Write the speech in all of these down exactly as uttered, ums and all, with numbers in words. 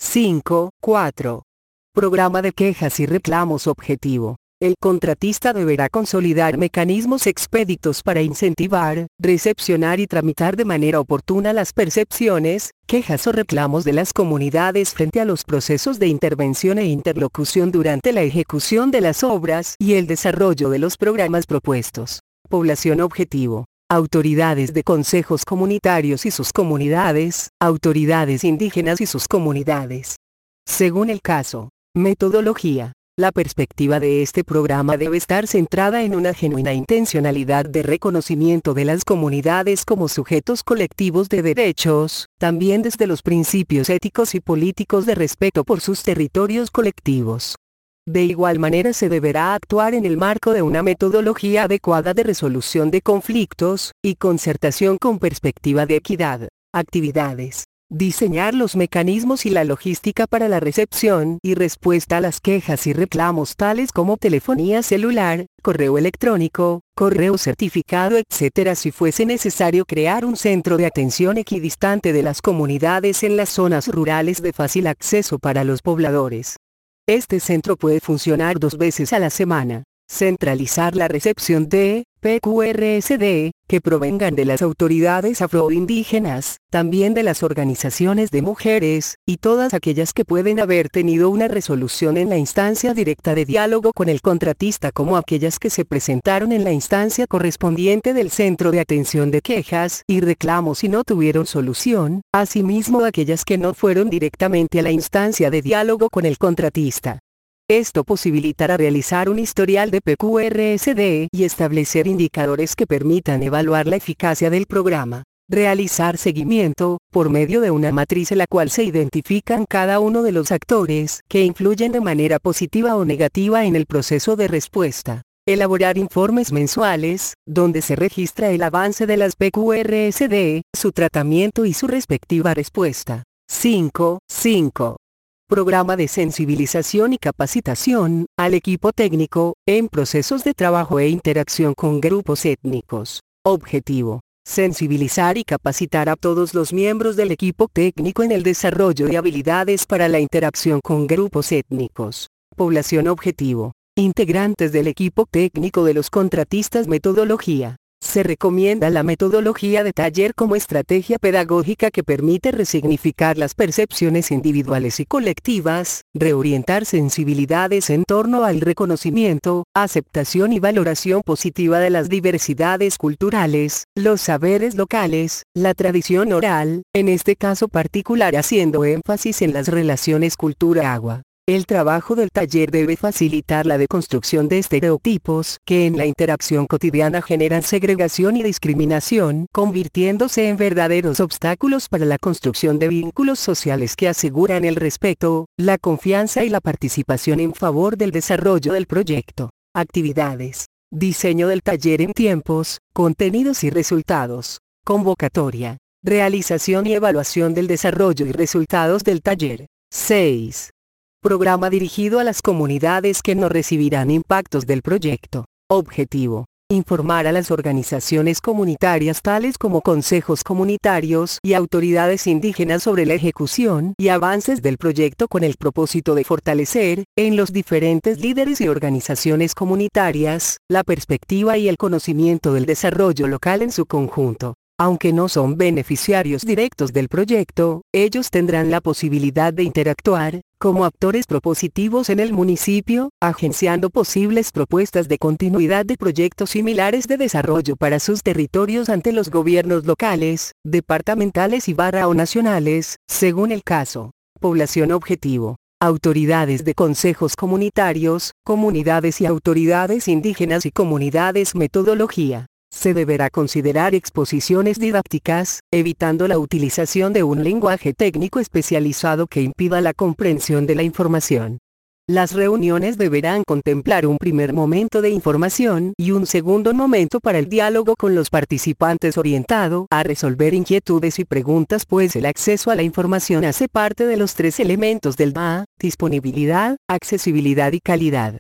cinco, cuatro. Programa de quejas y reclamos objetivo. El contratista deberá consolidar mecanismos expeditos para incentivar, recepcionar y tramitar de manera oportuna las percepciones, quejas o reclamos de las comunidades frente a los procesos de intervención e interlocución durante la ejecución de las obras y el desarrollo de los programas propuestos. Población objetivo. Autoridades de consejos comunitarios y sus comunidades, autoridades indígenas y sus comunidades. Según el caso. Metodología. La perspectiva de este programa debe estar centrada en una genuina intencionalidad de reconocimiento de las comunidades como sujetos colectivos de derechos, también desde los principios éticos y políticos de respeto por sus territorios colectivos. De igual manera se deberá actuar en el marco de una metodología adecuada de resolución de conflictos, y concertación con perspectiva de equidad. Actividades. Diseñar los mecanismos y la logística para la recepción y respuesta a las quejas y reclamos tales como telefonía celular, correo electrónico, correo certificado, etcétera. Si fuese necesario crear un centro de atención equidistante de las comunidades en las zonas rurales de fácil acceso para los pobladores. Este centro puede funcionar dos veces a la semana. Centralizar la recepción de P Q R S D, que provengan de las autoridades afroindígenas, también de las organizaciones de mujeres, y todas aquellas que pueden haber tenido una resolución en la instancia directa de diálogo con el contratista, como aquellas que se presentaron en la instancia correspondiente del centro de atención de quejas y reclamos y no tuvieron solución, asimismo aquellas que no fueron directamente a la instancia de diálogo con el contratista. Esto posibilitará realizar un historial de P Q R S D y establecer indicadores que permitan evaluar la eficacia del programa. Realizar seguimiento, por medio de una matriz en la cual se identifican cada uno de los actores que influyen de manera positiva o negativa en el proceso de respuesta. Elaborar informes mensuales, donde se registra el avance de las P Q R S D, su tratamiento y su respectiva respuesta. cinco, cinco. Programa de sensibilización y capacitación al equipo técnico, en procesos de trabajo e interacción con grupos étnicos. Objetivo. Sensibilizar y capacitar a todos los miembros del equipo técnico en el desarrollo de habilidades para la interacción con grupos étnicos. Población objetivo. Integrantes del equipo técnico de los contratistas. Metodología. Se recomienda la metodología de taller como estrategia pedagógica que permite resignificar las percepciones individuales y colectivas, reorientar sensibilidades en torno al reconocimiento, aceptación y valoración positiva de las diversidades culturales, los saberes locales, la tradición oral, en este caso particular haciendo énfasis en las relaciones cultura-agua. El trabajo del taller debe facilitar la deconstrucción de estereotipos que en la interacción cotidiana generan segregación y discriminación, convirtiéndose en verdaderos obstáculos para la construcción de vínculos sociales que aseguran el respeto, la confianza y la participación en favor del desarrollo del proyecto. Actividades. Diseño del taller en tiempos, contenidos y resultados. Convocatoria. Realización y evaluación del desarrollo y resultados del taller. seis. Programa dirigido a las comunidades que no recibirán impactos del proyecto. Objetivo. Informar a las organizaciones comunitarias tales como consejos comunitarios y autoridades indígenas sobre la ejecución y avances del proyecto con el propósito de fortalecer, en los diferentes líderes y organizaciones comunitarias, la perspectiva y el conocimiento del desarrollo local en su conjunto. Aunque no son beneficiarios directos del proyecto, ellos tendrán la posibilidad de interactuar, como actores propositivos en el municipio, agenciando posibles propuestas de continuidad de proyectos similares de desarrollo para sus territorios ante los gobiernos locales, departamentales y barra o nacionales, según el caso. Población objetivo. Autoridades de consejos comunitarios, comunidades y autoridades indígenas y comunidades. Metodología. Se deberá considerar exposiciones didácticas, evitando la utilización de un lenguaje técnico especializado que impida la comprensión de la información. Las reuniones deberán contemplar un primer momento de información y un segundo momento para el diálogo con los participantes orientado a resolver inquietudes y preguntas, pues el acceso a la información hace parte de los tres elementos del D A: disponibilidad, accesibilidad y calidad.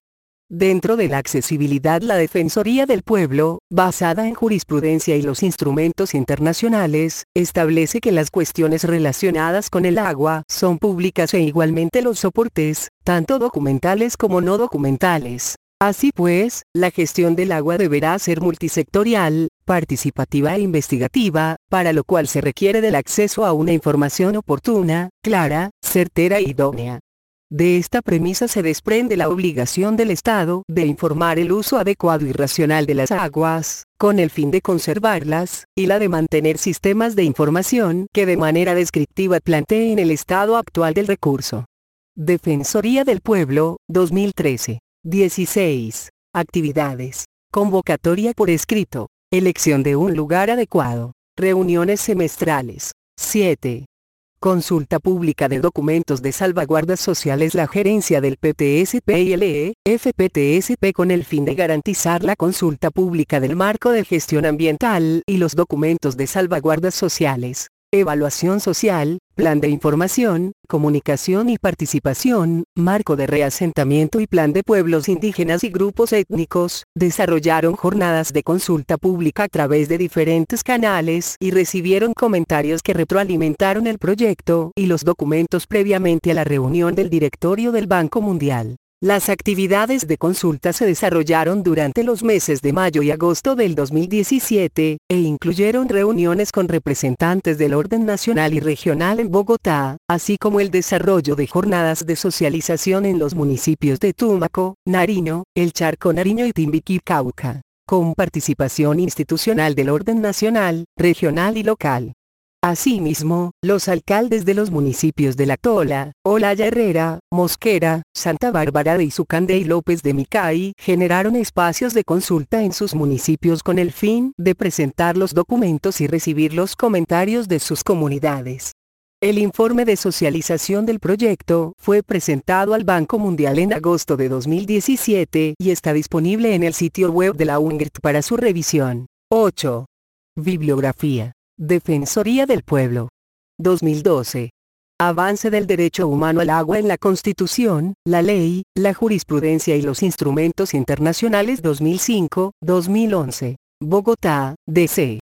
Dentro de la accesibilidad, la Defensoría del Pueblo, basada en jurisprudencia y los instrumentos internacionales, establece que las cuestiones relacionadas con el agua son públicas e igualmente los soportes, tanto documentales como no documentales. Así pues, la gestión del agua deberá ser multisectorial, participativa e investigativa, para lo cual se requiere del acceso a una información oportuna, clara, certera e idónea. De esta premisa se desprende la obligación del Estado de informar el uso adecuado y racional de las aguas, con el fin de conservarlas, y la de mantener sistemas de información que de manera descriptiva planteen el estado actual del recurso. Defensoría del Pueblo, dos mil trece. dieciséis. Actividades. Convocatoria por escrito. Elección de un lugar adecuado. Reuniones semestrales. siete. Consulta pública de documentos de salvaguardas sociales. La gerencia del P T S P y el E F P T S P, con el fin de garantizar la consulta pública del marco de gestión ambiental y los documentos de salvaguardas sociales. Evaluación social, plan de información, comunicación y participación, marco de reasentamiento y plan de pueblos indígenas y grupos étnicos, desarrollaron jornadas de consulta pública a través de diferentes canales y recibieron comentarios que retroalimentaron el proyecto y los documentos previamente a la reunión del directorio del Banco Mundial. Las actividades de consulta se desarrollaron durante los meses de mayo y agosto del dos mil diecisiete, e incluyeron reuniones con representantes del orden nacional y regional en Bogotá, así como el desarrollo de jornadas de socialización en los municipios de Tumaco, Nariño, El Charco Nariño y Timbiquí, Cauca, con participación institucional del orden nacional, regional y local. Asimismo, los alcaldes de los municipios de La Tola, Olaya Herrera, Mosquera, Santa Bárbara de Izucande y López de Micay generaron espacios de consulta en sus municipios con el fin de presentar los documentos y recibir los comentarios de sus comunidades. El informe de socialización del proyecto fue presentado al Banco Mundial en agosto de dos mil diecisiete y está disponible en el sitio web de la U N G R T para su revisión. ocho. Bibliografía. Defensoría del Pueblo. dos mil doce. Avance del derecho humano al agua en la Constitución, la ley, la jurisprudencia y los instrumentos internacionales. dos mil cinco, dos mil once. Bogotá, D C